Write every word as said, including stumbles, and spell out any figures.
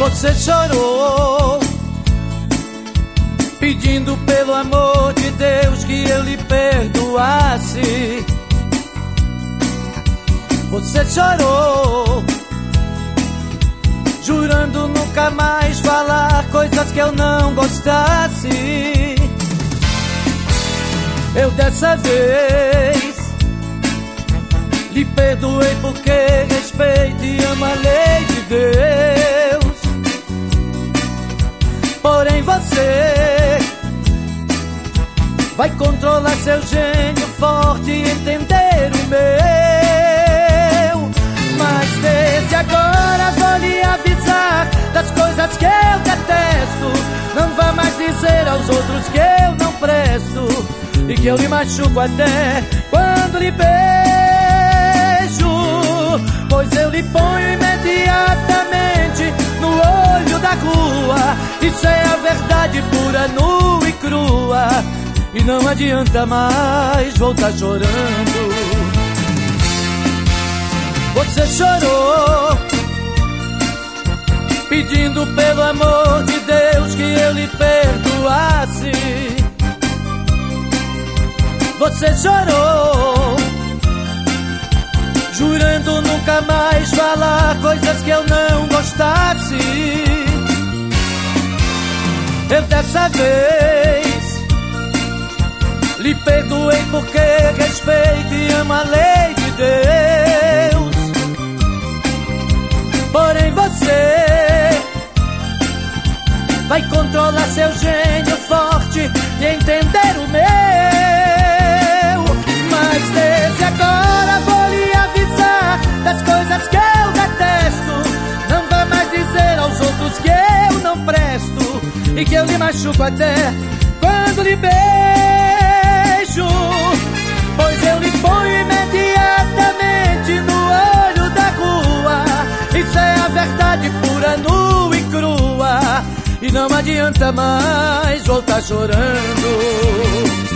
Você chorou, pedindo pelo amor de Deus que eu lhe perdoasse. Você chorou, jurando nunca mais falar coisas que eu não gostasse. Eu dessa vez lhe perdoei porque respeito e amo a lei de Deus. Porém você vai controlar seu gênio forte e entender o meu. Mas desde agora vou lhe avisar das coisas que eu detesto. Não vá mais dizer aos outros que eu não presto e que eu lhe machuco até quando lhe beijo. Pois eu lhe ponho imediatamente no olho da rua. Isso é a verdade pura, nua e crua, e não adianta mais voltar chorando. Você chorou, pedindo pelo amor de Deus que eu lhe perdoasse. Você chorou, jurando nunca mais falar coisas que eu não gostasse. Eu dessa vez lhe perdoei porque respeito e amo a lei de Deus. Porém você vai controlar seu gênio forte e entender o meu. Mas desde agora vou lhe avisar das coisas que eu detesto. Não vá mais dizer aos outros que eu não presto e que eu lhe machuco até quando lhe beijo. Pois eu lhe ponho imediatamente no olho da rua. Isso é a verdade pura, nua e crua, e não adianta mais voltar chorando.